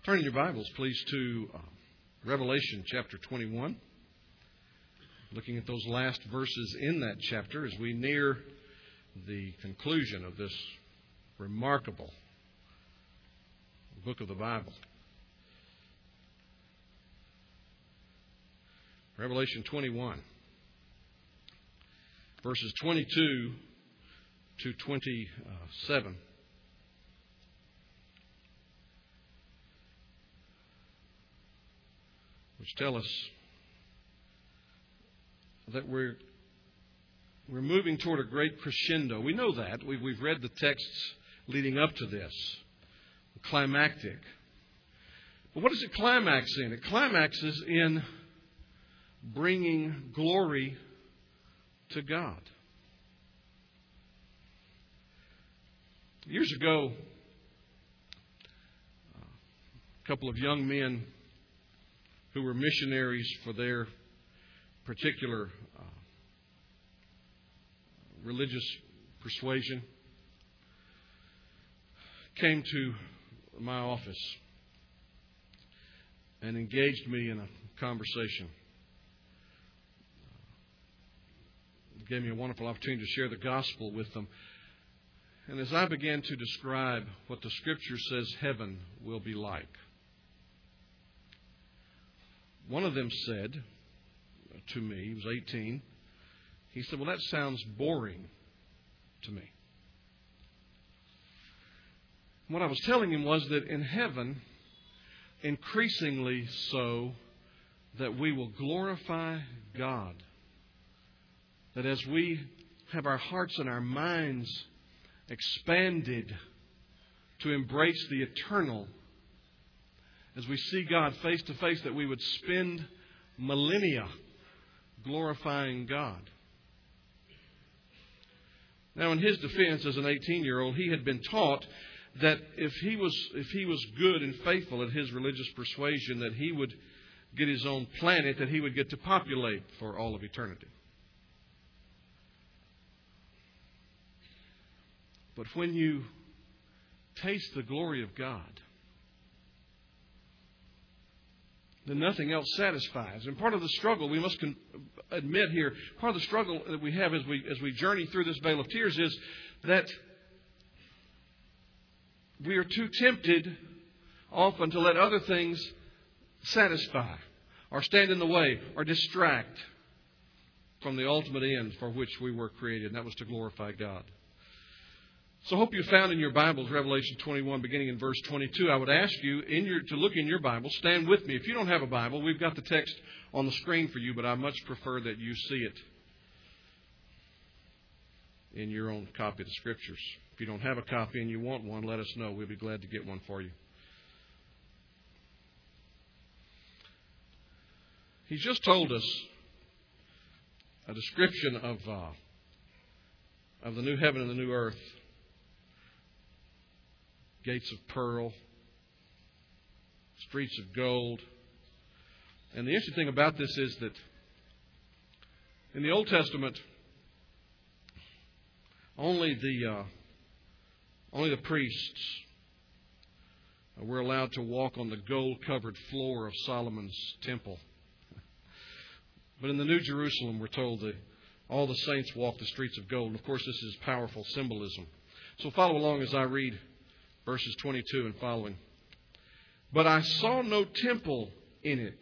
Turn in your Bibles, please, to Revelation chapter 21. Looking at those last verses in that chapter as we near the conclusion of this remarkable book of the Bible. Revelation 21, verses 22 to 27. Which tell us that we're moving toward a great crescendo. We know that. We've read the texts leading up to this. Climactic. But what does it climax in? It climaxes in bringing glory to God. Years ago, a couple of young men who were missionaries for their particular religious persuasion came to my office and engaged me in a conversation. It gave me a wonderful opportunity to share the gospel with them. And as I began to describe what the Scripture says heaven will be like, one of them said to me, he was 18, he said, "Well, that sounds boring to me." What I was telling him was that in heaven, increasingly so, that we will glorify God. That as we have our hearts and our minds expanded to embrace the eternal, as we see God face to face, that we would spend millennia glorifying God. Now, in his defense, as an 18-year-old, he had been taught that if he was good and faithful at his religious persuasion, that he would get his own planet that he would get to populate for all of eternity. But when you taste the glory of God, then nothing else satisfies. And part of the struggle, we must admit here, part of the struggle that we have as we journey through this vale of tears is that we are too tempted often to let other things satisfy or stand in the way or distract from the ultimate end for which we were created, and that was to glorify God. So I hope you found in your Bibles Revelation 21, beginning in verse 22. I would ask you to look in your Bible. Stand with me. If you don't have a Bible, we've got the text on the screen for you, but I much prefer that you see it in your own copy of the Scriptures. If you don't have a copy and you want one, let us know. We'll be glad to get one for you. He's just told us a description of the new heaven and the new earth. Gates of pearl, streets of gold. And the interesting thing about this is that in the Old Testament, only the priests were allowed to walk on the gold-covered floor of Solomon's temple. But in the New Jerusalem, we're told that all the saints walk the streets of gold. And of course, this is powerful symbolism. So follow along as I read verses 22 and following. "But I saw no temple in it.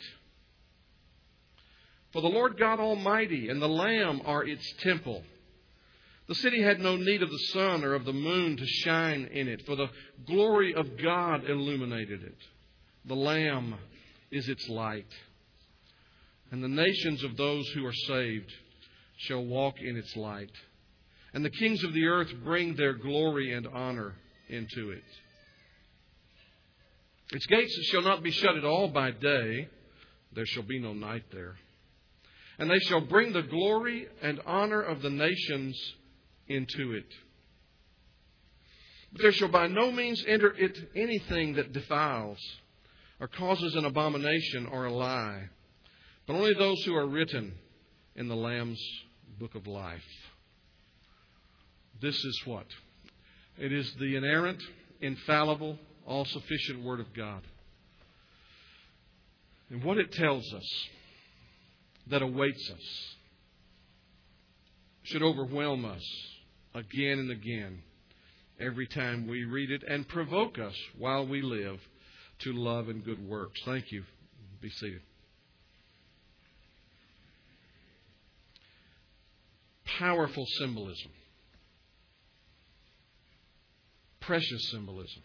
For the Lord God Almighty and the Lamb are its temple. The city had no need of the sun or of the moon to shine in it, for the glory of God illuminated it. The Lamb is its light. And the nations of those who are saved shall walk in its light. And the kings of the earth bring their glory and honor into it. Its gates shall not be shut at all by day. There shall be no night there. And they shall bring the glory and honor of the nations into it. But there shall by no means enter it anything that defiles or causes an abomination or a lie, but only those who are written in the Lamb's book of life." This is what? It is the inerrant, infallible, all-sufficient Word of God. and what it tells us that awaits us should overwhelm us again and again every time we read it and provoke us while we live to love and good works. Thank you. Be seated. Powerful symbolism. Precious symbolism.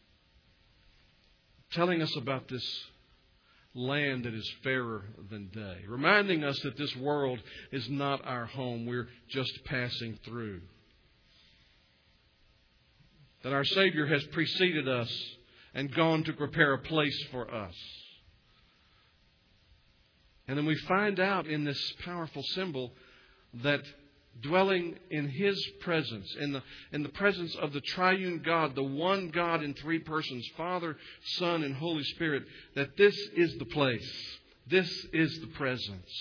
Telling us about this land that is fairer than day. Reminding us that this world is not our home. We're just passing through. That our Savior has preceded us and gone to prepare a place for us. And then we find out in this powerful symbol that dwelling in His presence, in the presence of the triune God, the one God in three persons, Father, Son, and Holy Spirit, that this is the place. This is the presence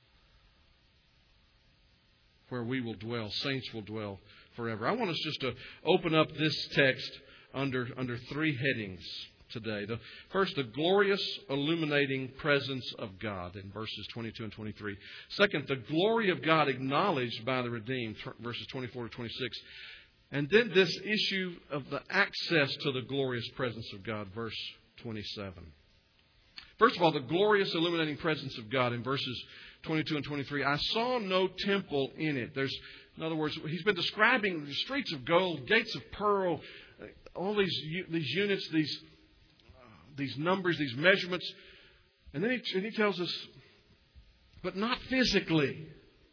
where we will dwell, saints will dwell forever. I want us just to open up this text under three headings today. First, the glorious illuminating presence of God in verses 22 and 23. Second, the glory of God acknowledged by the redeemed, verses 24 to 26. And then this issue of the access to the glorious presence of God, verse 27. First of all, the glorious illuminating presence of God in verses 22 and 23. I saw no temple in it. In other words, he's been describing the streets of gold, gates of pearl, all these units, these numbers, these measurements. And then he tells us, but not physically.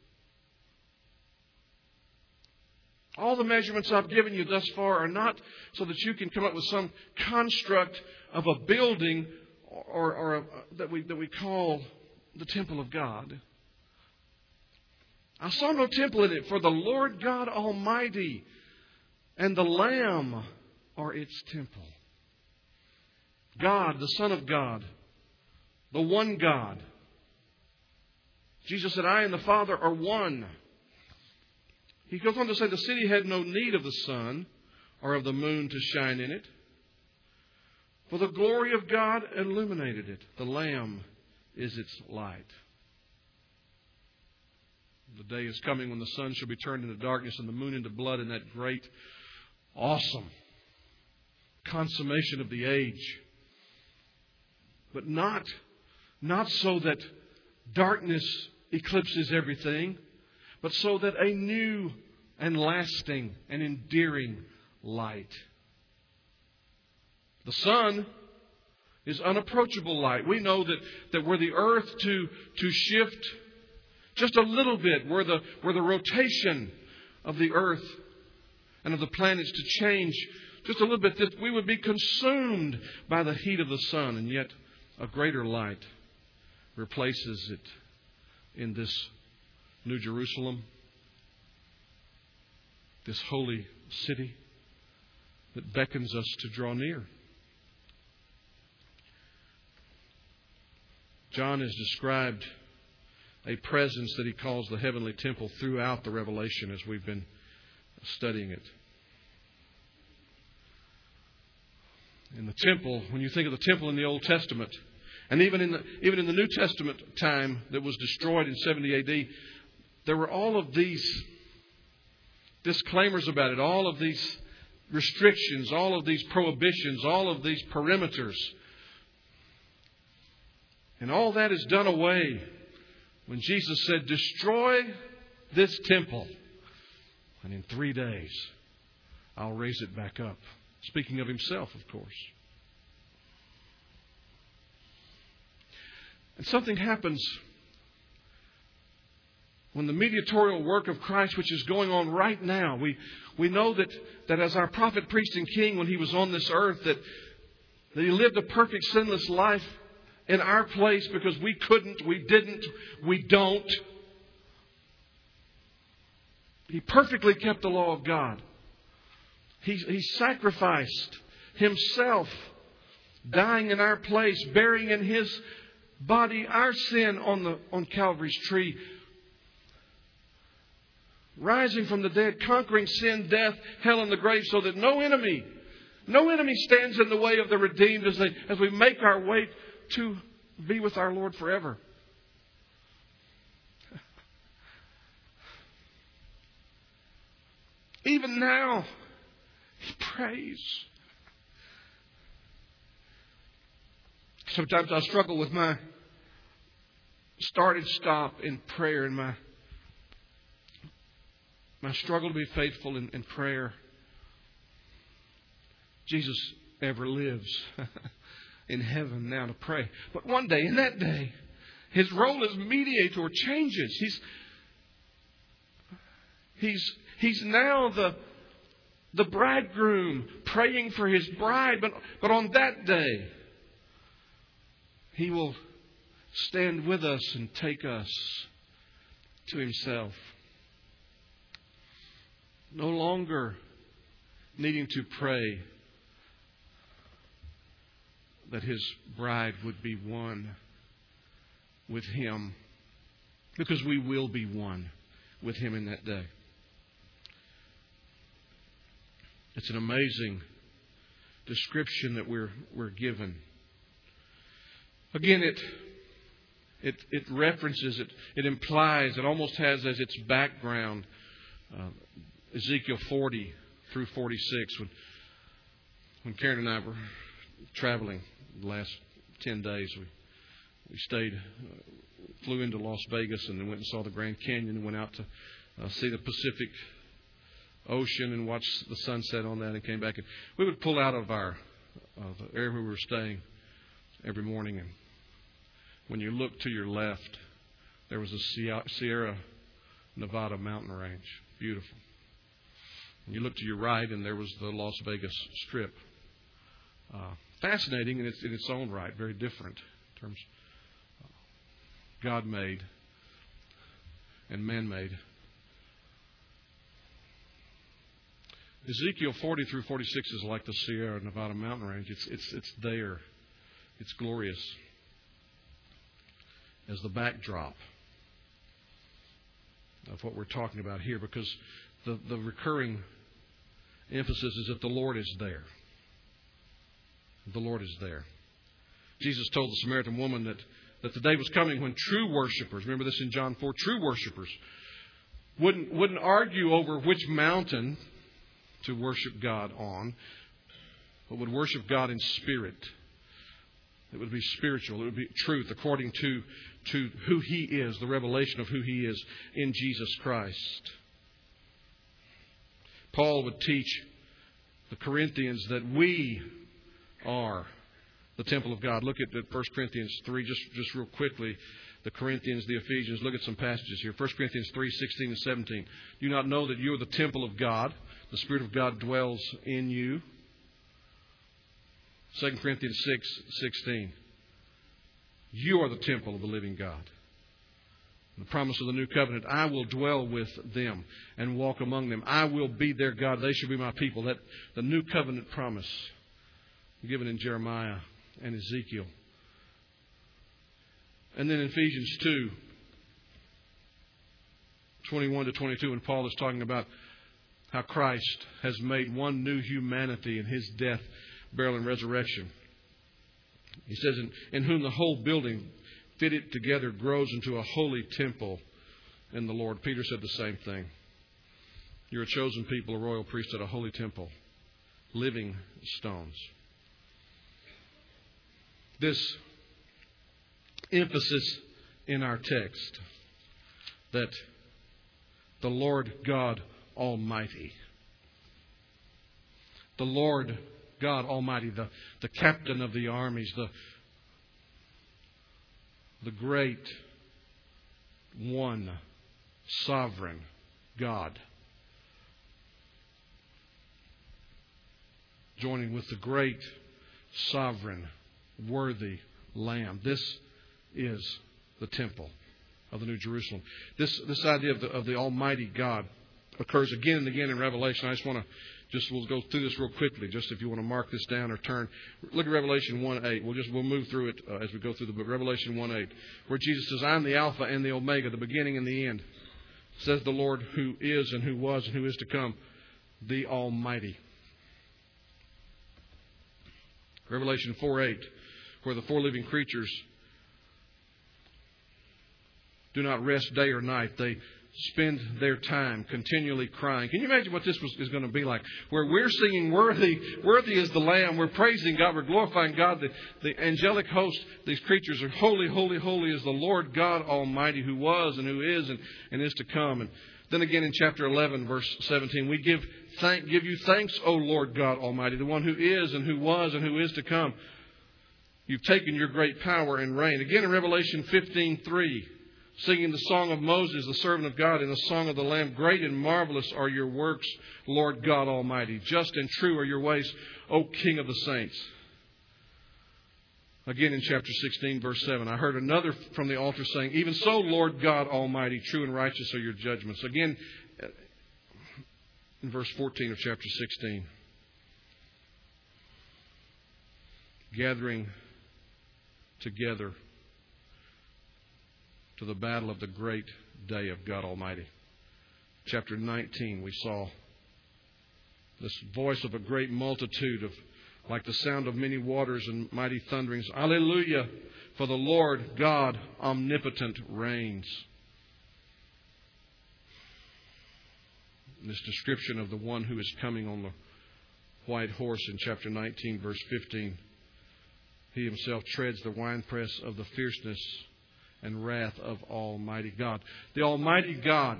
All the measurements I've given you thus far are not so that you can come up with some construct of a building or that we call the temple of God. I saw no temple in it, for the Lord God Almighty and the Lamb are its temple. God, the Son of God, the one God. Jesus said, I and the Father are one. He goes on to say the city had no need of the sun or of the moon to shine in it, for the glory of God illuminated it. The Lamb is its light. The day is coming when the sun shall be turned into darkness and the moon into blood, in that great, awesome consummation of the age. But not so that darkness eclipses everything, but so that a new and lasting and endearing light. The sun is unapproachable light. We know that were the earth to shift just a little bit, were the rotation of the earth and of the planets to change just a little bit, that we would be consumed by the heat of the sun. And yet a greater light replaces it in this New Jerusalem, this holy city that beckons us to draw near. John has described a presence that he calls the heavenly temple throughout the Revelation as we've been studying it. In the temple, when you think of the temple in the Old Testament, and even in the New Testament time that was destroyed in 70 AD, there were all of these disclaimers about it, all of these restrictions, all of these prohibitions, all of these perimeters. And all that is done away when Jesus said, destroy this temple, and in 3 days I'll raise it back up. Speaking of himself, of course. And something happens when the mediatorial work of Christ, which is going on right now, we know that as our prophet, priest, and king, when he was on this earth, that he lived a perfect, sinless life in our place because we couldn't, we didn't, we don't. He perfectly kept the law of God. He sacrificed himself, dying in our place, bearing in his body our sin on Calvary's tree, rising from the dead, conquering sin, death, hell, and the grave, so that no enemy stands in the way of the redeemed as we make our way to be with our Lord forever. Even now, he prays. Sometimes I struggle with my start and stop in prayer and my struggle to be faithful in prayer. Jesus ever lives in heaven now to pray. But one day, in that day, his role as mediator changes. He's now the bridegroom praying for his bride. But on that day, he will stand with us and take us to himself. No longer needing to pray that his bride would be one with him, because we will be one with him in that day. It's an amazing description that we're given. Again, it references, it implies, it almost has as its background Ezekiel 40 through 46. When Karen and I were traveling the last 10 days, we stayed, flew into Las Vegas and then went and saw the Grand Canyon and went out to see the Pacific Ocean and watched the sunset on that and came back. And we would pull out of the area where we were staying every morning, and when you looked to your left, there was a Sierra Nevada mountain range. Beautiful. And you looked to your right, and there was the Las Vegas Strip. Fascinating in its own right, very different in terms of God-made and man-made. Ezekiel 40 through 46 is like the Sierra Nevada mountain range. It's there. It's glorious as the backdrop of what we're talking about here, because the recurring emphasis is that the Lord is there. The Lord is there. Jesus told the Samaritan woman that the day was coming when true worshipers, remember this in John 4, true worshipers wouldn't argue over which mountain to worship God on, but would worship God in spirit. It would be spiritual. It would be truth according to who He is, the revelation of who He is in Jesus Christ. Paul would teach the Corinthians that we are the temple of God. Look at 1 Corinthians 3, just real quickly. The Corinthians, the Ephesians. Look at some passages here. 1 Corinthians 3, 16 and 17. Do you not know that you are the temple of God? The Spirit of God dwells in you. 2 Corinthians 6, 16. You are the temple of the living God. The promise of the new covenant, I will dwell with them and walk among them. I will be their God. They shall be my people. That the new covenant promise given in Jeremiah and Ezekiel. And then in Ephesians 2, 21 to 22, when Paul is talking about how Christ has made one new humanity in His death, burial, and resurrection. He says, in whom the whole building fitted together grows into a holy temple in the Lord. Peter said the same thing. You're a chosen people, a royal priesthood, a holy temple, living stones. This emphasis in our text that the Lord God Almighty, the Lord God Almighty, the captain of the armies, the great one sovereign God, joining with the great sovereign worthy Lamb. This is the temple of the New Jerusalem. This idea of the Almighty God occurs again and again in Revelation. I just want to we'll go through this real quickly, just if you want to mark this down or turn. Look at Revelation 1:8. We'll move through it as we go through the book. Revelation 1:8, where Jesus says, I am the Alpha and the Omega, the beginning and the end. Says the Lord who is and who was and who is to come, the Almighty. Revelation 4:8, where the four living creatures do not rest day or night. They spend their time continually crying. Can you imagine what this is going to be like? Where we're singing, worthy is the Lamb. We're praising God. We're glorifying God. The angelic host, these creatures are holy, holy, holy is the Lord God Almighty, who was and who is and is to come. And then again in chapter 11, verse 17, we give you thanks, O Lord God Almighty, the one who is and who was and who is to come. You've taken your great power and reign. Again in Revelation 15:3, singing the song of Moses, the servant of God, and the song of the Lamb. Great and marvelous are your works, Lord God Almighty. Just and true are your ways, O King of the saints. Again in chapter 16, verse 7, I heard another from the altar saying, even so, Lord God Almighty, true and righteous are your judgments. Again, in verse 14 of chapter 16, gathering together to the battle of the great day of God Almighty. Chapter 19, we saw this voice of a great multitude, of like the sound of many waters and mighty thunderings. Alleluia, for the Lord God omnipotent reigns. This description of the one who is coming on the white horse in chapter 19, verse 15. He himself treads the winepress of the fierceness and wrath of Almighty God. The Almighty God.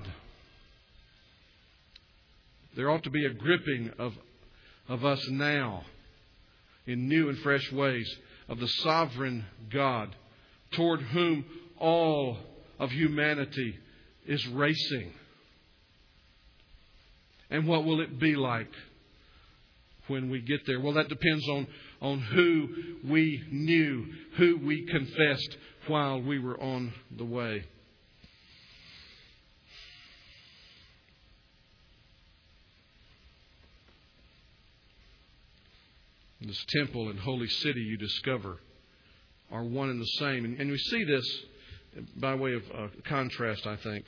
There ought to be a gripping of us now in new and fresh ways of the sovereign God toward whom all of humanity is racing. And what will it be like when we get there? Well, that depends on who we knew, who we confessed while we were on the way. This temple and holy city you discover are one and the same. And we see this by way of contrast, I think.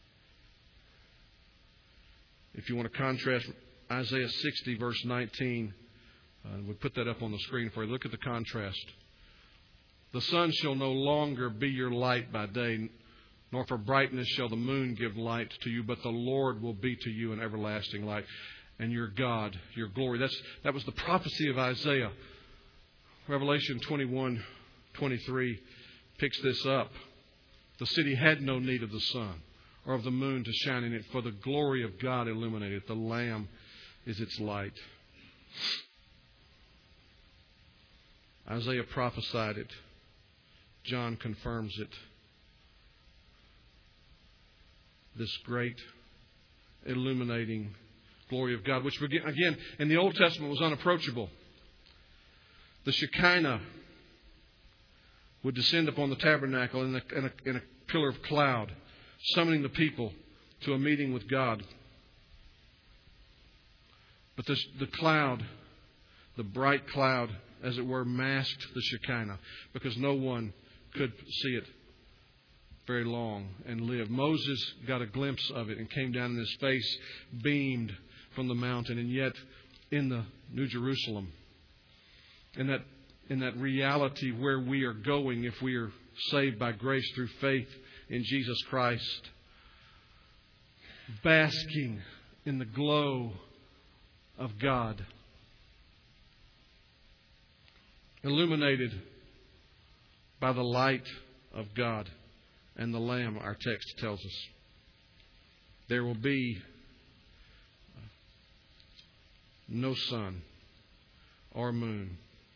If you want to contrast Isaiah 60, verse 19, we'll put that up on the screen for you. Look at the contrast. The sun shall no longer be your light by day, nor for brightness shall the moon give light to you, but the Lord will be to you an everlasting light. And your God, your glory. That was the prophecy of Isaiah. Revelation 21:23 picks this up. The city had no need of the sun or of the moon to shine in it, for the glory of God illuminated it. The Lamb is its light. Isaiah prophesied it. John confirms it. This great illuminating glory of God, which again in the Old Testament was unapproachable. The Shekinah would descend upon the tabernacle in a pillar of cloud, summoning the people to a meeting with God. But the cloud, the bright cloud, as it were, masked the Shekinah because no one could see it very long and live. Moses got a glimpse of it and came down, and his face beamed from the mountain. And yet in the New Jerusalem, in that reality where we are going if we are saved by grace through faith in Jesus Christ, basking in the glow of God, illuminated by the light of God and the Lamb, our text tells us. There will be no sun or moon.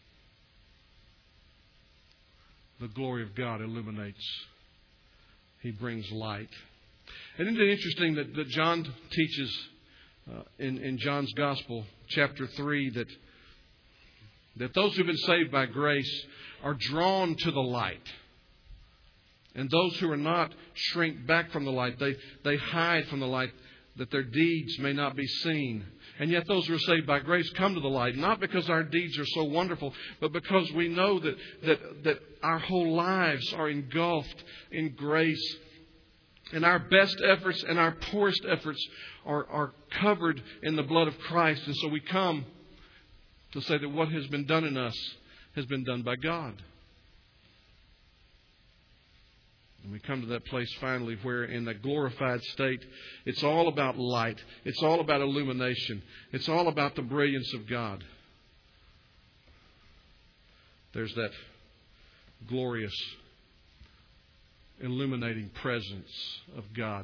The glory of God illuminates. He brings light. And isn't it interesting that John teaches in John's Gospel, chapter 3, that those who have been saved by grace are drawn to the light. And those who are not shrink back from the light. They hide from the light that their deeds may not be seen. And yet those who are saved by grace come to the light, not because our deeds are so wonderful, but because we know that our whole lives are engulfed in grace. And our best efforts and our poorest efforts are covered in the blood of Christ. And so we come to say that what has been done in us has been done by God. And we come to that place finally where in that glorified state, it's all about light. It's all about illumination. It's all about the brilliance of God. There's that glorious, illuminating presence of God.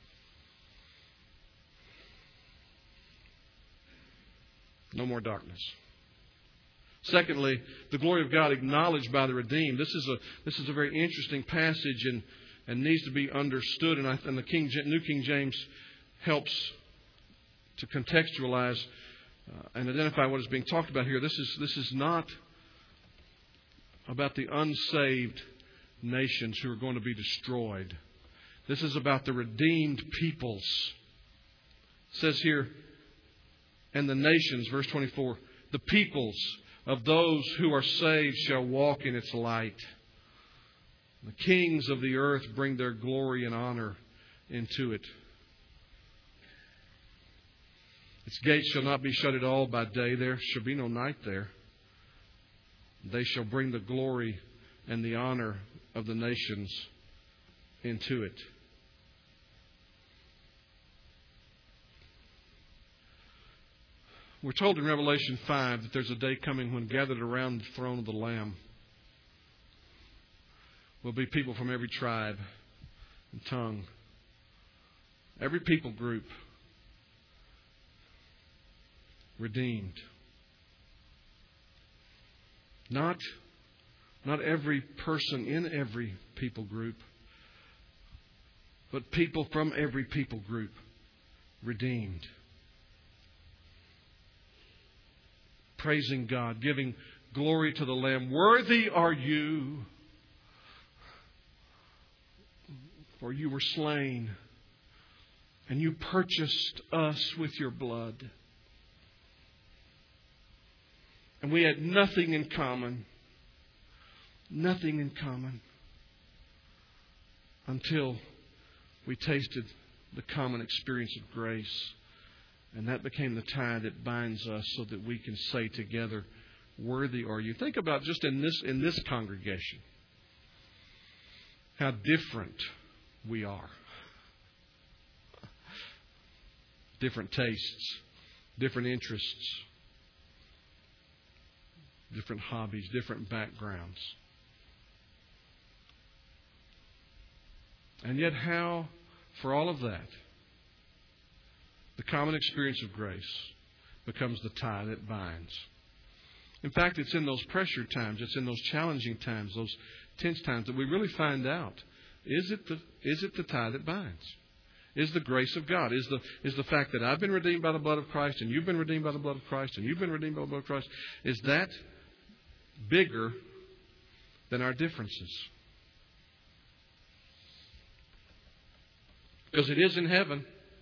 No more darkness. Secondly, the glory of God acknowledged by the redeemed. This is a very interesting passage and needs to be understood. And the New King James helps to contextualize and identify what is being talked about here. This is not about the unsaved nations who are going to be destroyed. This is about the redeemed peoples. It says here, and the nations, verse 24, the peoples of those who are saved shall walk in its light. The kings of the earth bring their glory and honor into it. Its gates shall not be shut at all by day. There shall be no night there. They shall bring the glory and the honor of the nations into it. We're told in Revelation 5 that there's a day coming when gathered around the throne of the Lamb will be people from every tribe and tongue, every people group, redeemed. Not every person in every people group, but people from every people group, redeemed. Praising God, giving glory to the Lamb. Worthy are you, for you were slain, and you purchased us with your blood. And we had nothing in common. Nothing in common. Until we tasted the common experience of grace. And that became the tie that binds us so that we can say together, worthy are you. Think about just in this congregation, how different we are. Different tastes, different interests, different hobbies, different backgrounds. And yet how, for all of that, the common experience of grace becomes the tie that binds. In fact, it's in those pressure times, it's in those challenging times, those tense times that we really find out, is it the tie that binds? Is the grace of God? Is the fact that I've been redeemed by the blood of Christ and you've been redeemed by the blood of Christ and you've been redeemed by the blood of Christ, is that bigger than our differences? Because it is in heaven.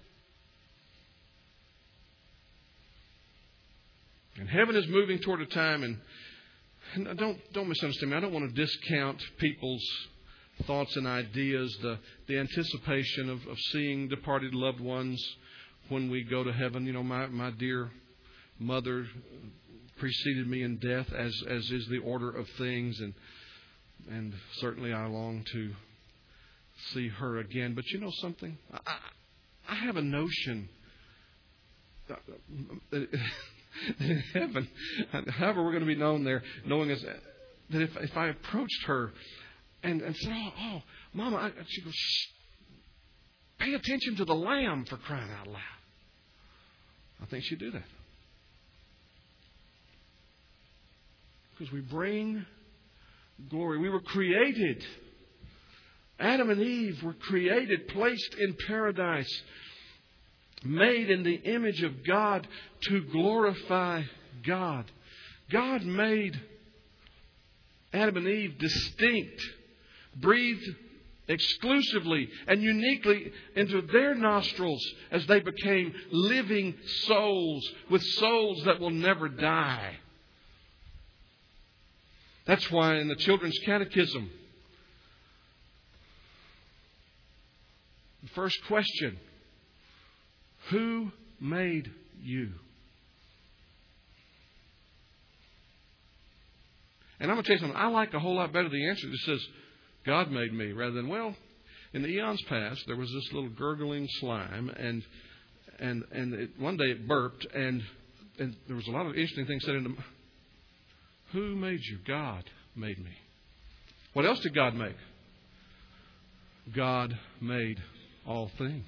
And heaven is moving toward a time, and don't misunderstand me. I don't want to discount people's thoughts and ideas, the anticipation of seeing departed loved ones when we go to heaven. You know, my dear mother preceded me in death, as is the order of things, and certainly I long to see her again. But you know something? I have a notion in heaven, however we're going to be known there, knowing as that if I approached her and said, oh, Mama, she goes, shh, pay attention to the Lamb, for crying out loud. I think she'd do that. Because we bring glory. We were created. Adam and Eve were created, placed in paradise, made in the image of God to glorify God. God made Adam and Eve distinct, breathed exclusively and uniquely into their nostrils as they became living souls with souls that will never die. That's why in the Children's Catechism, the first question, who made you? And I'm going to tell you something. I like a whole lot better the answer that says, God made me, rather than, well, in the eons past, there was this little gurgling slime, and one day it burped, and there was a lot of interesting things said in the... Who made you? God made me. What else did God make? God made all things.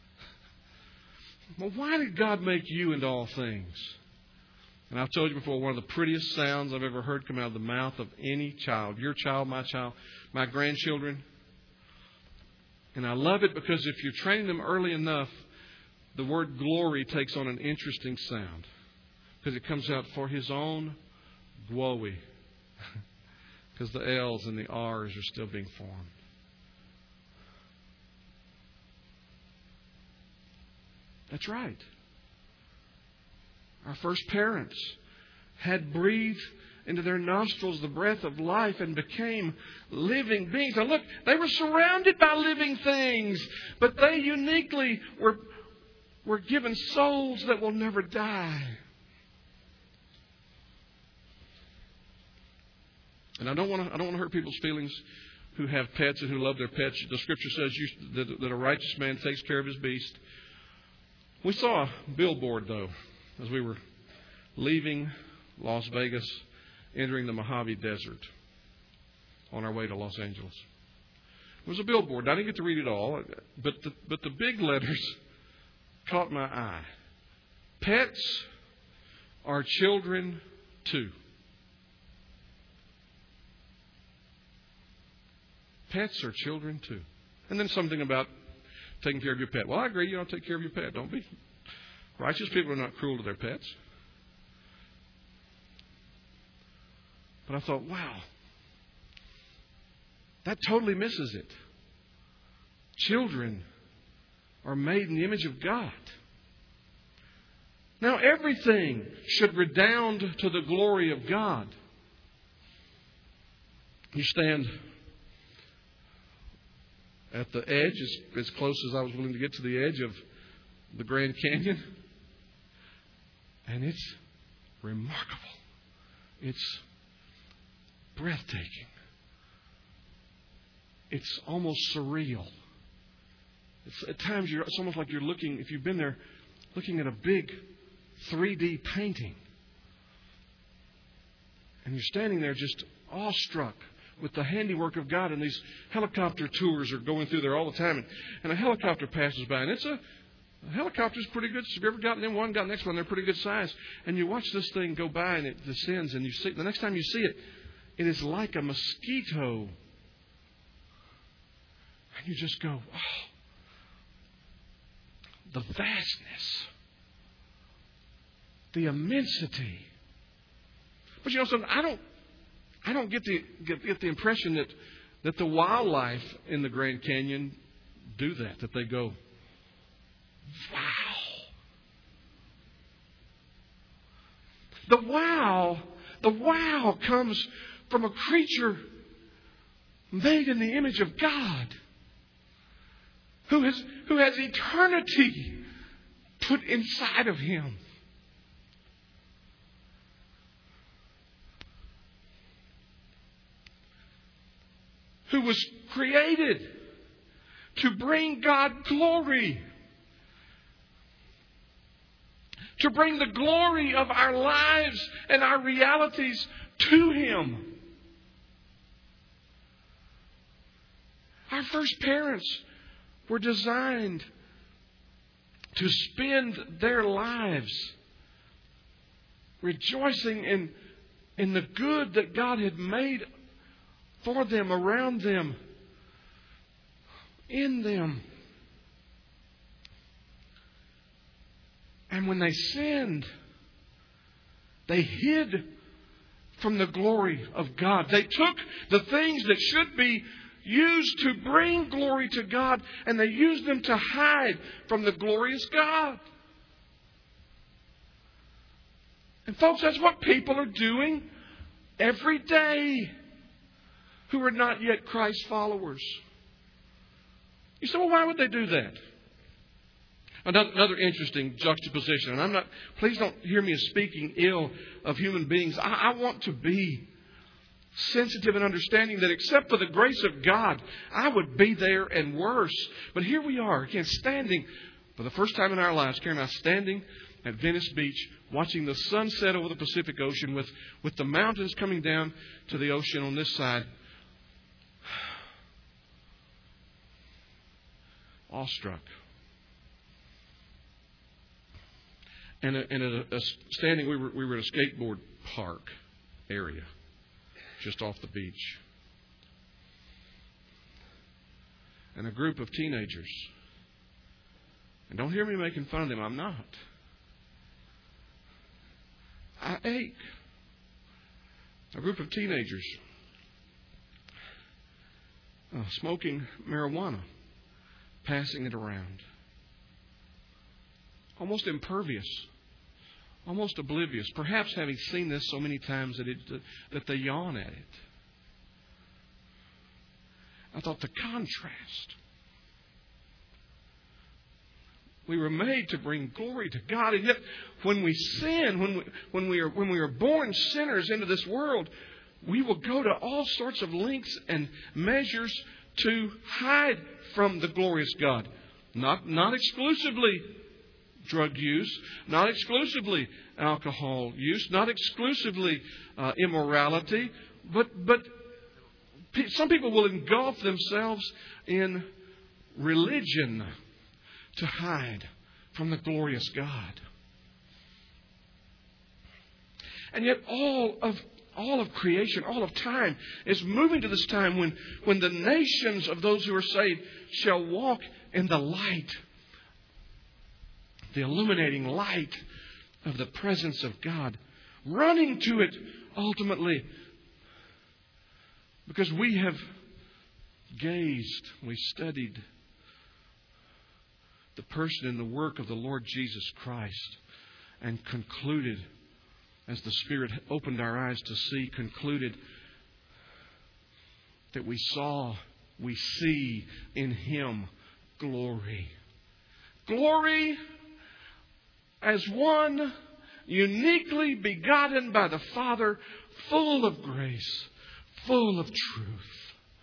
Well, why did God make you and all things? And I've told you before, one of the prettiest sounds I've ever heard come out of the mouth of any child, your child, my grandchildren. And I love it because if you train them early enough, the word glory takes on an interesting sound. Because it comes out for His own glory. Because the L's and the R's are still being formed. That's right. Our first parents had breathed into their nostrils the breath of life and became living beings. Now look, they were surrounded by living things, but they uniquely were given souls that will never die. And I don't want to hurt people's feelings who have pets and who love their pets. The Scripture says that a righteous man takes care of his beast. We saw a billboard, though, as we were leaving Las Vegas, entering the Mojave Desert on our way to Los Angeles. It was a billboard. I didn't get to read it all, but the big letters caught my eye. Pets are children too. Pets are children too. And then something about taking care of your pet. Well, I agree, you don't take care of your pet. Don't be. Righteous people are not cruel to their pets. But I thought, wow, that totally misses it. Children are made in the image of God. Now, everything should redound to the glory of God. You stand at the edge, as close as I was willing to get to the edge of the Grand Canyon. And it's remarkable. It's breathtaking. It's almost surreal. At times, it's almost like you're looking, if you've been there, looking at a big 3D painting. And you're standing there just awestruck with the handiwork of God, and these helicopter tours are going through there all the time. And a helicopter passes by, and a helicopter's pretty good. Have you ever gotten in one, got the next one? They're pretty good size. And you watch this thing go by, and it descends, and you see the next time you see it, it is like a mosquito. And you just go, oh, the vastness, the immensity. But you know something, I don't get the impression that the wildlife in the Grand Canyon do that they go, wow. The wow comes from a creature made in the image of God, who has eternity put inside of him. Who was created to bring God glory. To bring the glory of our lives and our realities to Him. Our first parents were designed to spend their lives rejoicing in the good that God had made for them, around them, in them. And when they sinned, they hid from the glory of God. They took the things that should be used to bring glory to God, and they used them to hide from the glorious God. And folks, that's what people are doing every day who are not yet Christ followers. You say, well, why would they do that? Another interesting juxtaposition, and please don't hear me as speaking ill of human beings. I want to be sensitive and understanding that except for the grace of God, I would be there and worse. But here we are, again, standing for the first time in our lives, Karen and I standing at Venice Beach, watching the sun set over the Pacific Ocean with the mountains coming down to the ocean on this side. Awestruck. And at a standing, we were at a skateboard park area, just off the beach. And a group of teenagers. And don't hear me making fun of them. I'm not. I ache. A group of teenagers smoking marijuana, passing it around. Almost impervious. Almost oblivious. Perhaps having seen this so many times that they yawn at it. I thought the contrast. We were made to bring glory to God, and yet when we sin, when we are born sinners into this world, we will go to all sorts of lengths and measures to hide from the glorious God. Not exclusively drug use, not exclusively alcohol use, not exclusively immorality, but some people will engulf themselves in religion to hide from the glorious God. And yet all of creation, all of time is moving to this time when the nations of those who are saved shall walk in the light, the illuminating light of the presence of God, running to it ultimately because we have gazed, we studied the person and the work of the Lord Jesus Christ and concluded, as the Spirit opened our eyes to see, concluded that we see in Him glory. Glory as one uniquely begotten by the Father, full of grace, full of truth.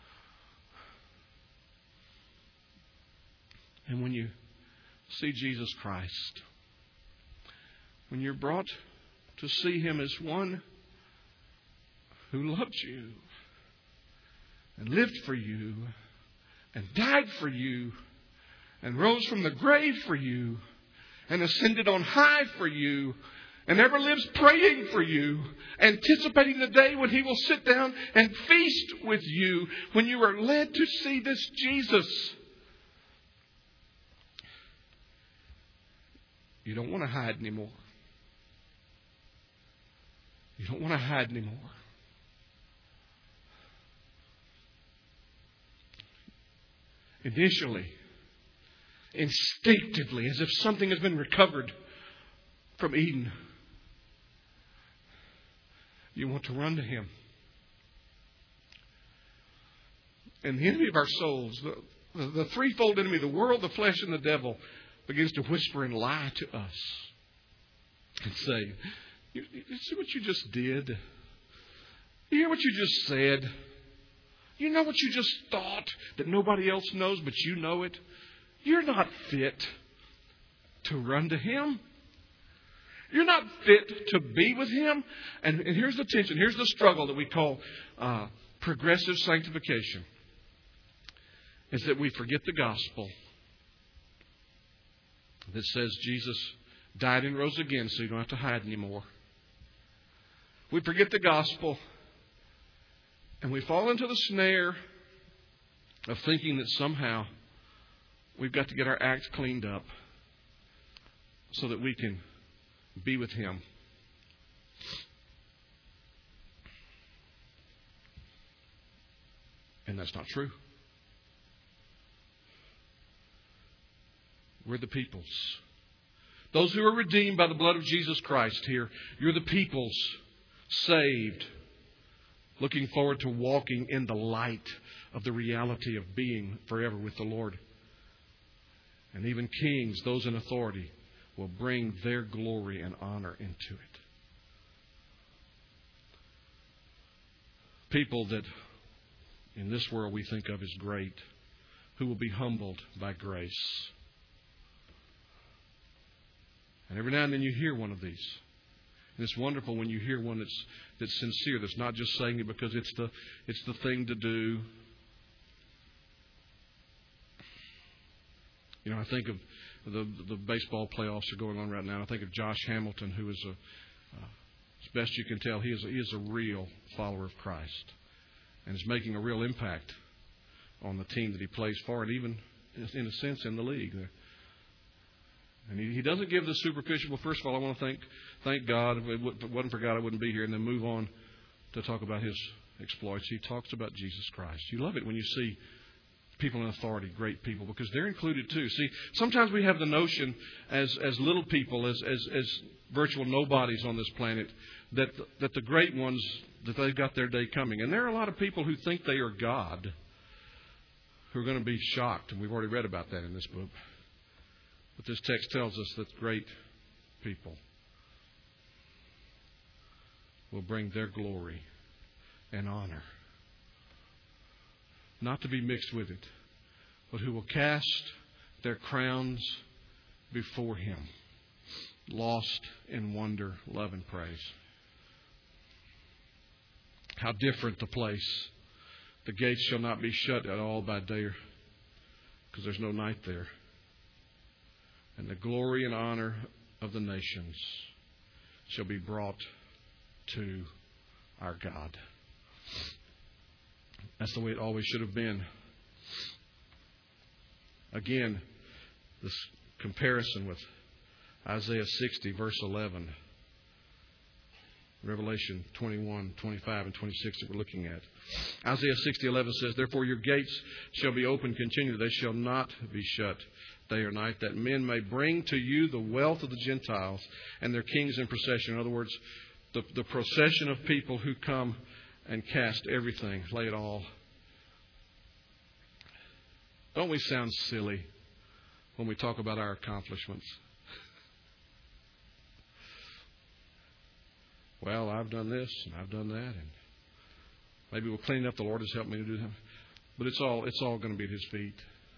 And when you see Jesus Christ, when you're brought to see Him as one who loved you and lived for you and died for you and rose from the grave for you and ascended on high for you and ever lives praying for you, anticipating the day when He will sit down and feast with you, when you are led to see this Jesus, you don't want to hide anymore. You don't want to hide anymore. Initially, instinctively, as if something has been recovered from Eden, you want to run to Him. And the enemy of our souls, the threefold enemy, the world, the flesh, and the devil, begins to whisper and lie to us and say, you see what you just did? You hear what you just said? You know what you just thought that nobody else knows, but you know it? You're not fit to run to Him. You're not fit to be with Him. And here's the tension. Here's the struggle that we call progressive sanctification. Is that we forget the gospel that says Jesus died and rose again so you don't have to hide anymore. We forget the gospel and we fall into the snare of thinking that somehow we've got to get our acts cleaned up so that we can be with Him. And that's not true. We're the peoples. Those who are redeemed by the blood of Jesus Christ here. You're the peoples saved, looking forward to walking in the light of the reality of being forever with the Lord. And even kings, those in authority, will bring their glory and honor into it. People that in this world we think of as great, who will be humbled by grace. And every now and then you hear one of these. And it's wonderful when you hear one that's sincere, that's not just saying it because it's the thing to do. You know, I think of the baseball playoffs are going on right now. I think of Josh Hamilton, who is as best you can tell, he is a real follower of Christ, and is making a real impact on the team that he plays for, and even in a sense in the league. And he doesn't give the superficial. Well, first of all, I want to thank God. If it wasn't for God, I wouldn't be here. And then move on to talk about his exploits. He talks about Jesus Christ. You love it when you see people in authority, great people, because they're included too. See, sometimes we have the notion as little people, as virtual nobodies on this planet, that the great ones, that they've got their day coming. And there are a lot of people who think they are God who are going to be shocked. And we've already read about that in this book. But this text tells us that great people will bring their glory and honor, not to be mixed with it, but who will cast their crowns before Him, lost in wonder, love, and praise. How different the place. The gates shall not be shut at all by day, because there's no night there. And the glory and honor of the nations shall be brought to our God. That's the way it always should have been. Again, this comparison with Isaiah 60, verse 11. Revelation 21, 25, and 26 that we're looking at. Isaiah 60:11 says, "Therefore your gates shall be open continually. They shall not be shut day or night, that men may bring to you the wealth of the Gentiles and their kings in procession." In other words, the procession of people who come and cast everything, lay it all. Don't we sound silly when we talk about our accomplishments? Well, I've done this and I've done that, and maybe we'll clean up. The Lord has helped me to do that. But it's all going to be at His feet.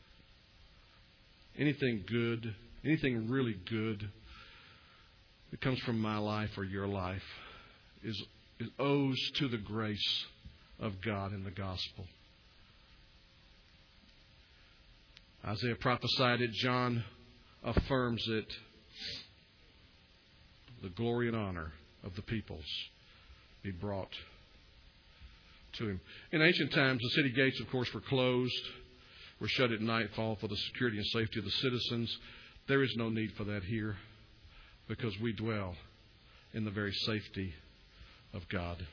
Anything good, anything really good that comes from my life or your life is owes to the grace of God in the gospel. Isaiah prophesied it. John affirms it. The glory and honor of the peoples be brought to Him. In ancient times, the city gates, of course, were closed, were shut at nightfall for the security and safety of the citizens. There is no need for that here, because we dwell in the very safety of God.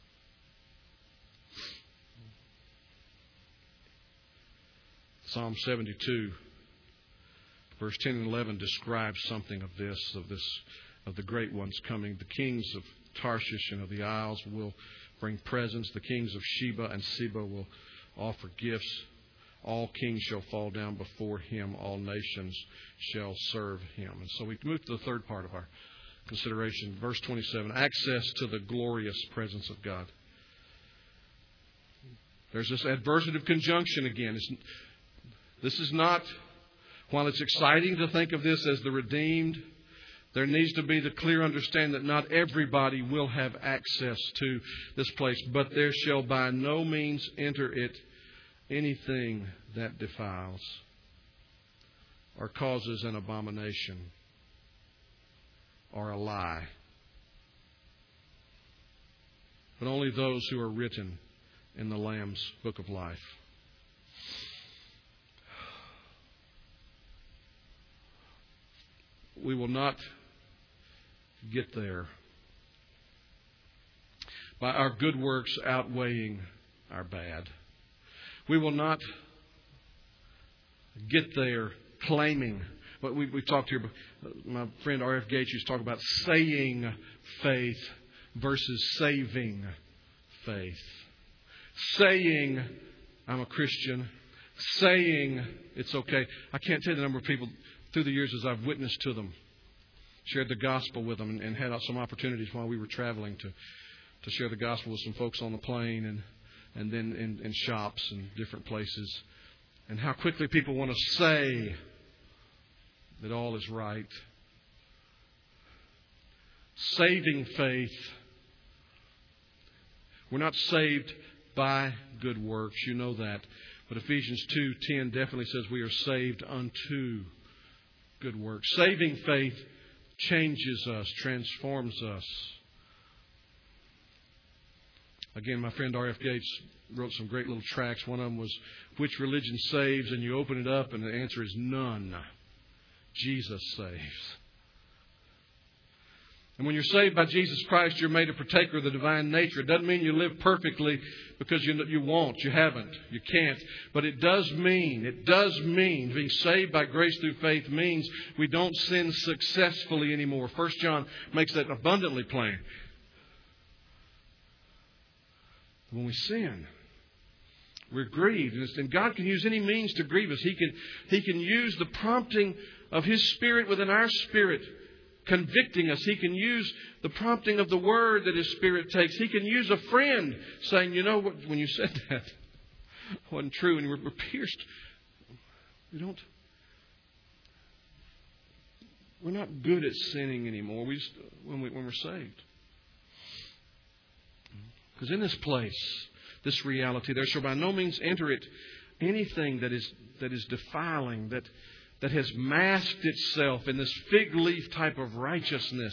Psalm 72, verse 10 and 11 describes something of the great ones coming. The kings of Tarshish and of the isles will bring presents. The kings of Sheba and Seba will offer gifts. All kings shall fall down before Him. All nations shall serve Him. And so we move to the third part of our consideration. Verse 27, access to the glorious presence of God. There's this adversative conjunction again. This is not, while it's exciting to think of this as the redeemed, there needs to be the clear understanding that not everybody will have access to this place, but there shall by no means enter it anything that defiles or causes an abomination or a lie, but only those who are written in the Lamb's book of life. We will not get there by our good works outweighing our bad. We will not get there claiming. But we talked here, my friend R.F. Gates used to talk about saying faith versus saving faith. Saying, I'm a Christian. Saying, it's okay. I can't tell you the number of people through the years as I've witnessed to them, shared the gospel with them, and had some opportunities while we were traveling to share the gospel with some folks on the plane and then in shops and different places. And how quickly people want to say that all is right. Saving faith. We're not saved by good works. You know that. But Ephesians 2:10 definitely says we are saved unto good works. Saving faith changes us, transforms us. Again, my friend R.F. Gates wrote some great little tracts. One of them was, "Which religion saves?" And you open it up and the answer is none. Jesus saves. And when you're saved by Jesus Christ, you're made a partaker of the divine nature. It doesn't mean you live perfectly because you won't. You haven't. You can't. But it does mean being saved by grace through faith means we don't sin successfully anymore. 1 John makes that abundantly plain. When we sin, we're grieved. And God can use any means to grieve us. He can use the prompting of His Spirit within our spirit, convicting us. He can use the prompting of the word that His Spirit takes. He can use a friend saying, you know what, when you said that, it wasn't true, and we're pierced. We're not good at sinning anymore. When we're saved. Because in this place, this reality, there shall by no means enter it anything that is defiling, that has masked itself in this fig leaf type of righteousness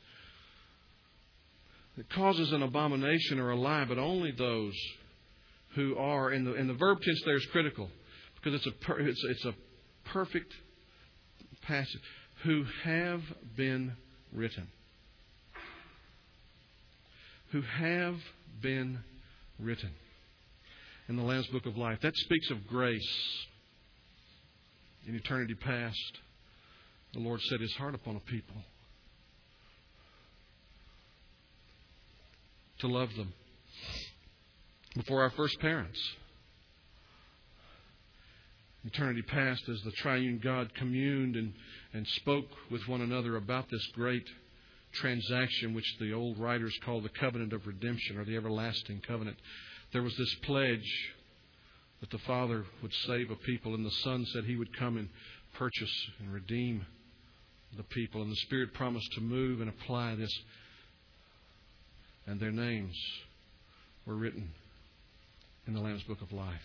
that causes an abomination or a lie, but only those who are, and the verb tense there is critical because it's a perfect passage, who have been written. Who have been written in the Lamb's Book of Life. That speaks of grace. In eternity past, the Lord set His heart upon a people to love them. Before our first parents, eternity past, as the triune God communed and spoke with one another about this great transaction, which the old writers call the covenant of redemption or the everlasting covenant, there was this pledge that the Father would save a people, and the Son said He would come and purchase and redeem the people. And the Spirit promised to move and apply this. And their names were written in the Lamb's Book of Life.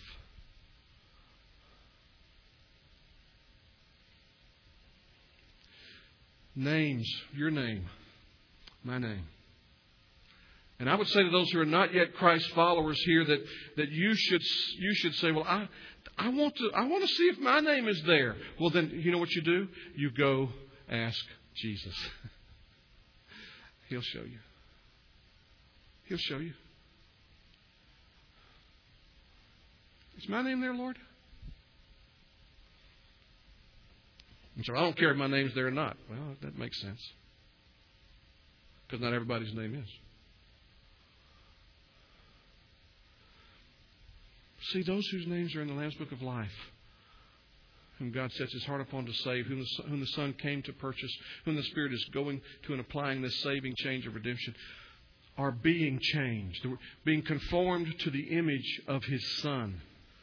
Names, your name, my name. And I would say to those who are not yet Christ followers here that you should say, well, I want to see if my name is there. Well, then you know what you do? You go ask Jesus. He'll show you. He'll show you. Is my name there, Lord? And so I don't care if my name's there or not. Well, that makes sense. Because not everybody's name is. See, those whose names are in the Lamb's Book of Life, whom God sets His heart upon to save, whom the Son came to purchase, whom the Spirit is going to and applying this saving change of redemption, are being changed, being conformed to the image of His Son.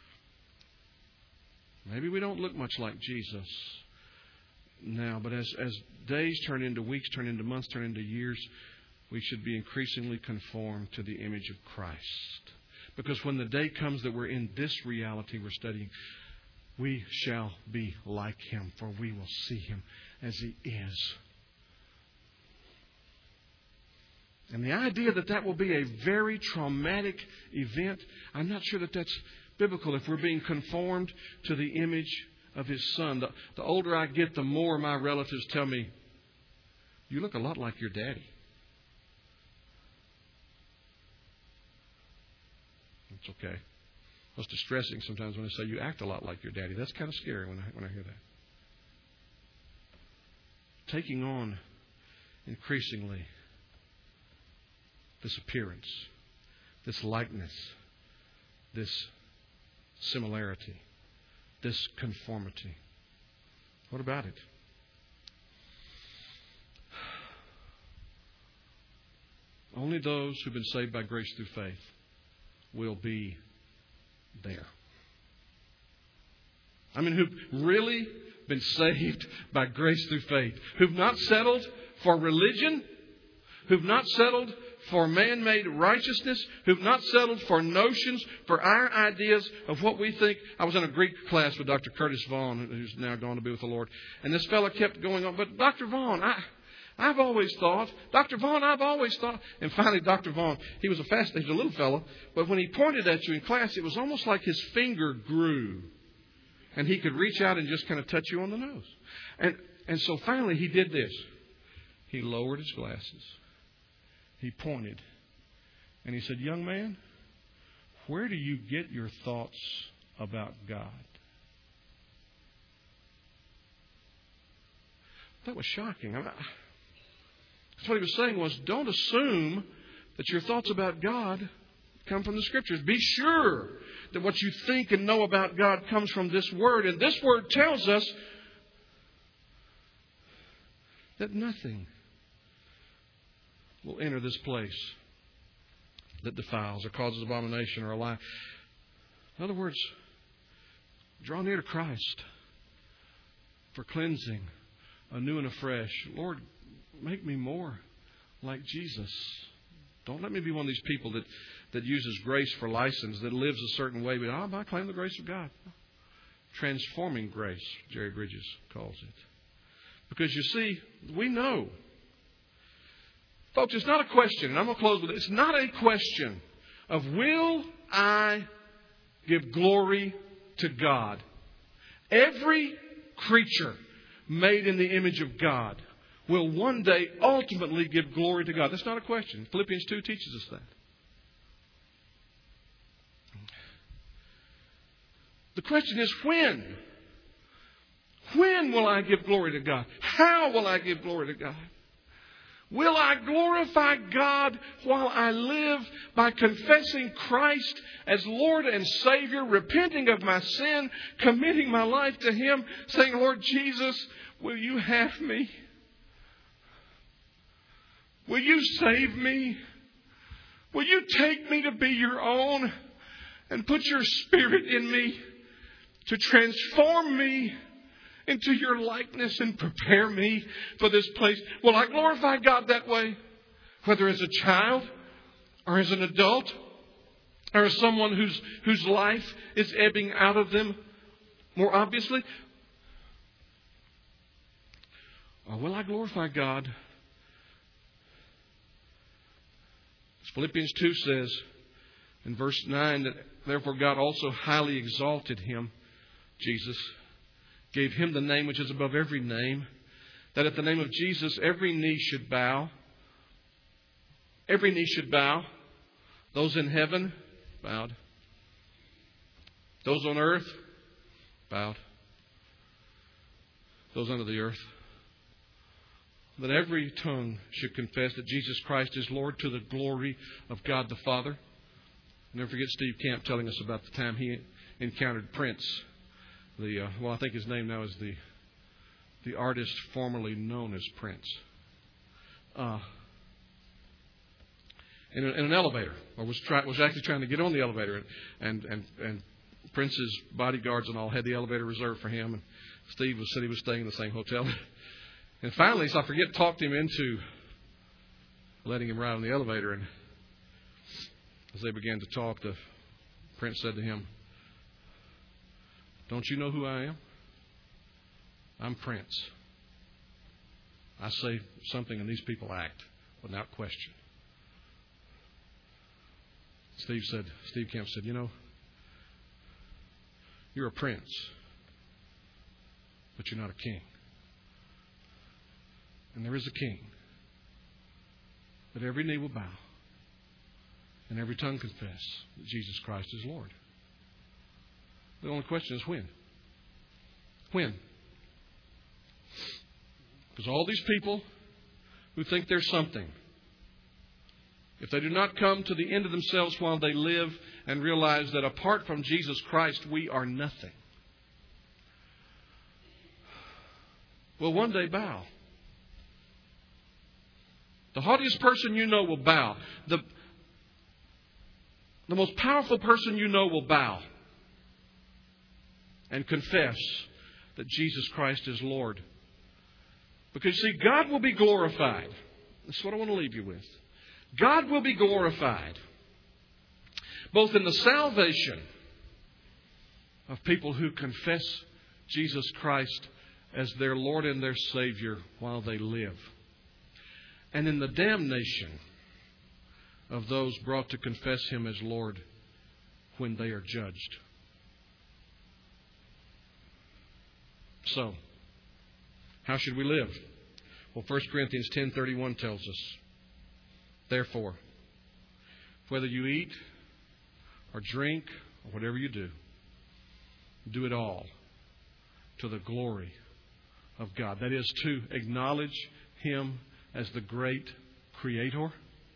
Maybe we don't look much like Jesus now, but as days turn into weeks, turn into months, turn into years, we should be increasingly conformed to the image of Christ. Because when the day comes that we're in this reality we're studying, we shall be like Him, for we will see Him as He is. And the idea that will be a very traumatic event, I'm not sure that that's biblical if we're being conformed to the image of His Son. The older I get, the more my relatives tell me, you look a lot like your daddy. It's okay. It's distressing sometimes when they say you act a lot like your daddy. That's kind of scary when I hear that. Taking on increasingly this appearance, this likeness, this similarity, this conformity. What about it? Only those who've been saved by grace through faith will be there. I mean, who've really been saved by grace through faith. Who've not settled for religion. Who've not settled for man-made righteousness. Who've not settled for notions, for our ideas of what we think. I was in a Greek class with Dr. Curtis Vaughan, who's now gone to be with the Lord. And this fellow kept going on. But Dr. Vaughan, I've always thought. Dr. Vaughan, I've always thought. And finally, Dr. Vaughan, he was a little fellow. But when he pointed at you in class, it was almost like his finger grew. And he could reach out and just kind of touch you on the nose. And so finally he did this. He lowered his glasses. He pointed. And he said, young man, where do you get your thoughts about God? That was shocking. That's what he was saying was, don't assume that your thoughts about God come from the Scriptures. Be sure that what you think and know about God comes from this Word. And this Word tells us that nothing will enter this place that defiles or causes abomination or a lie. In other words, draw near to Christ for cleansing anew and afresh. Lord, make me more like Jesus. Don't let me be one of these people that uses grace for license, that lives a certain way, but I claim the grace of God. Transforming grace, Jerry Bridges calls it. Because you see, we know. Folks, it's not a question, and I'm going to close with it. It's not a question of will I give glory to God. Every creature made in the image of God will one day ultimately give glory to God. That's not a question. Philippians 2 teaches us that. The question is when? When will I give glory to God? How will I give glory to God? Will I glorify God while I live by confessing Christ as Lord and Savior, repenting of my sin, committing my life to Him, saying, Lord Jesus, will you have me? Will you save me? Will you take me to be your own and put your Spirit in me to transform me into your likeness and prepare me for this place? Will I glorify God that way? Whether as a child or as an adult or as someone whose life is ebbing out of them more obviously? Or will I glorify God? As Philippians 2 says in verse 9, that therefore God also highly exalted Him, Jesus, gave Him the name which is above every name, that at the name of Jesus every knee should bow. Every knee should bow. Those in heaven, bowed. Those on earth, bowed. Those under the earth. That every tongue should confess that Jesus Christ is Lord to the glory of God the Father. I'll never forget Steve Camp telling us about the time he encountered Prince. I think his name now is the artist formerly known as Prince. In an elevator, or was actually trying to get on the elevator, and Prince's bodyguards and all had the elevator reserved for him, and Steve said he was staying in the same hotel. And finally, so I forget, talked him into letting him ride on the elevator. And as they began to talk, the Prince said to him, "Don't you know who I am? I'm Prince. I say something and these people act without question." Steve Camp said, "You know, you're a prince, but you're not a king. And there is a king that every knee will bow and every tongue confess that Jesus Christ is Lord." The only question is when. When? Because all these people who think they're something, if they do not come to the end of themselves while they live and realize that apart from Jesus Christ, we are nothing, will one day bow The haughtiest person you know will bow. The most powerful person you know will bow and confess that Jesus Christ is Lord. Because, see, God will be glorified. That's what I want to leave you with. God will be glorified both in the salvation of people who confess Jesus Christ as their Lord and their Savior while they live, and in the damnation of those brought to confess Him as Lord when they are judged. So, how should we live? Well, 1 Corinthians 10:31 tells us, therefore, whether you eat or drink or whatever you do it all to the glory of God. That is, to acknowledge Him as the great Creator,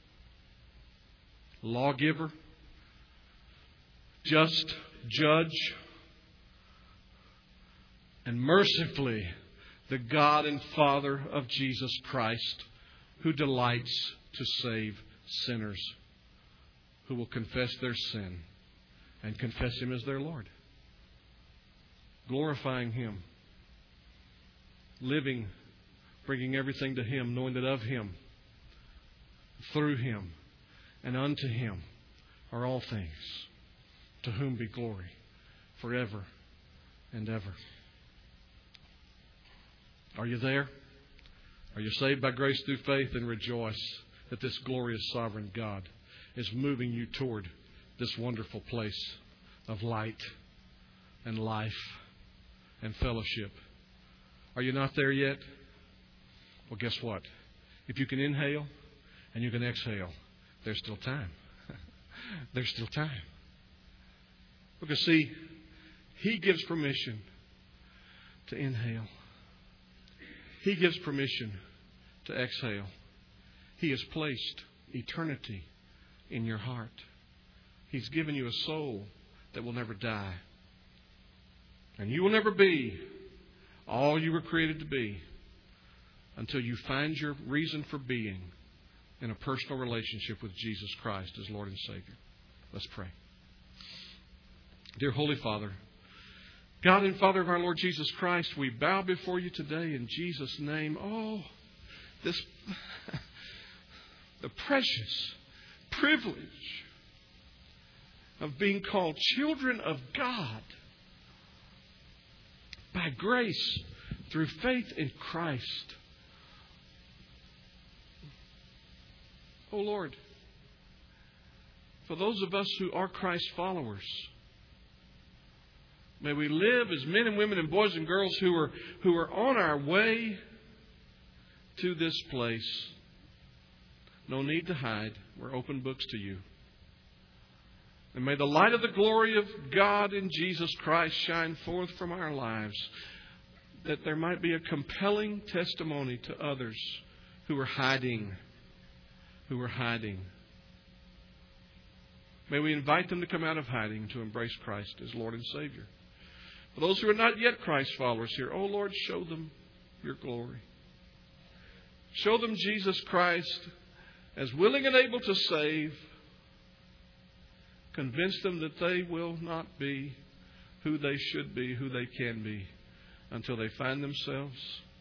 lawgiver, just judge, and mercifully the God and Father of Jesus Christ, who delights to save sinners who will confess their sin and confess Him as their Lord. Glorifying Him, living, bringing everything to Him, knowing that of Him, through Him, and unto Him are all things, to whom be glory forever and ever. Are you there? Are you saved by grace through faith? And rejoice that this glorious sovereign God is moving you toward this wonderful place of light and life and fellowship. Are you not there yet? Well, guess what? If you can inhale and you can exhale, there's still time. There's still time. Because, see, He gives permission to inhale. He gives permission to exhale. He has placed eternity in your heart. He's given you a soul that will never die. And you will never be all you were created to be until you find your reason for being in a personal relationship with Jesus Christ as Lord and Savior. Let's pray. Dear Holy Father, God and Father of our Lord Jesus Christ, we bow before you today in Jesus' name. Oh, this the precious privilege of being called children of God by grace through faith in Christ. Oh Lord, for those of us who are Christ followers, may we live as men and women and boys and girls who are on our way to this place. No need to hide. We're open books to you. And may the light of the glory of God in Jesus Christ shine forth from our lives, that there might be a compelling testimony to others who are hiding. May we invite them to come out of hiding to embrace Christ as Lord and Savior. For those who are not yet Christ followers here, oh Lord, show them your glory. Show them Jesus Christ as willing and able to save. Convince them that they will not be who they should be, who they can be, until they find themselves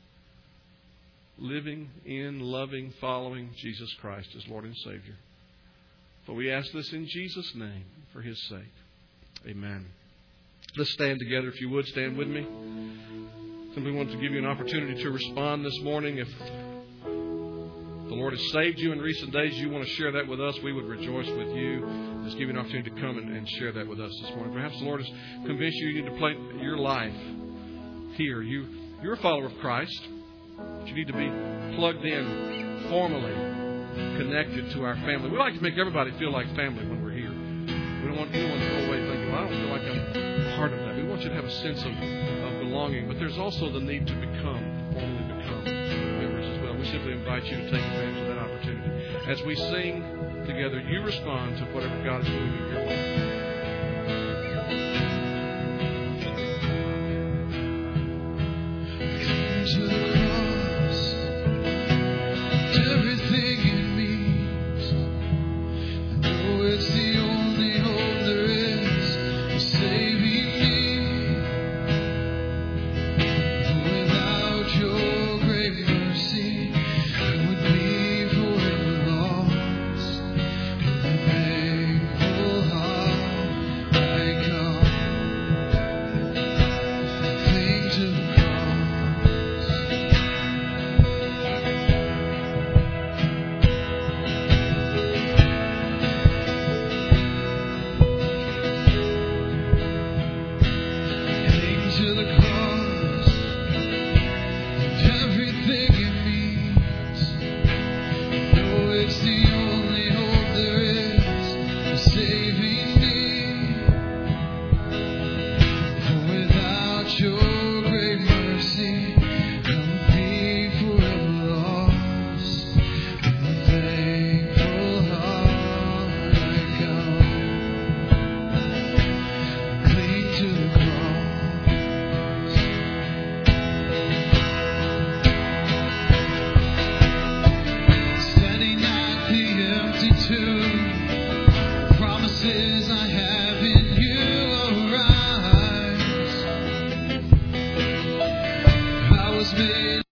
living in, loving, following Jesus Christ as Lord and Savior. For we ask this in Jesus' name, for His sake. Amen. Let's stand together, if you would. Stand with me. Simply want to give you an opportunity to respond this morning. If the Lord has saved you in recent days, you want to share that with us, we would rejoice with you. Just give you an opportunity to come and share that with us this morning. Perhaps the Lord has convinced you need to plant your life here. You're a follower of Christ, but you need to be plugged in, formally connected to our family. We like to make everybody feel like family when we're here. We don't want anyone to go away thinking, well, I don't feel like I'm part of that. We want you to have a sense of belonging, but there's also the need to formally become members as well. We simply invite you to take advantage of that opportunity. As we sing together, you respond to whatever God is doing in your life.